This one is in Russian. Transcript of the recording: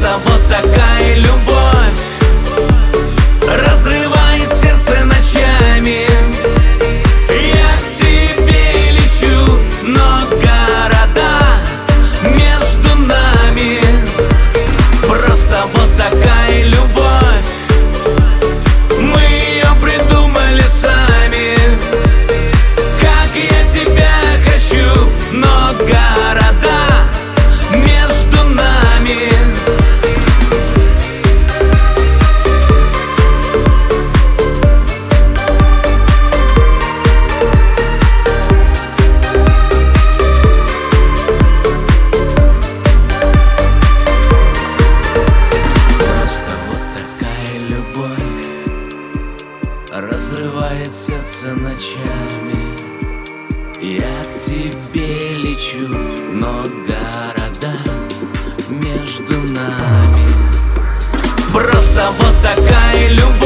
Просто вот такая любовь разрывает сердце ночами. Я к тебе лечу, но города между нами. Просто вот такая любовь, мы ее придумали сами. Как я тебя хочу, но города между нами. Разрывает сердце ночами. Я к тебе лечу, но города между нами. Просто вот такая любовь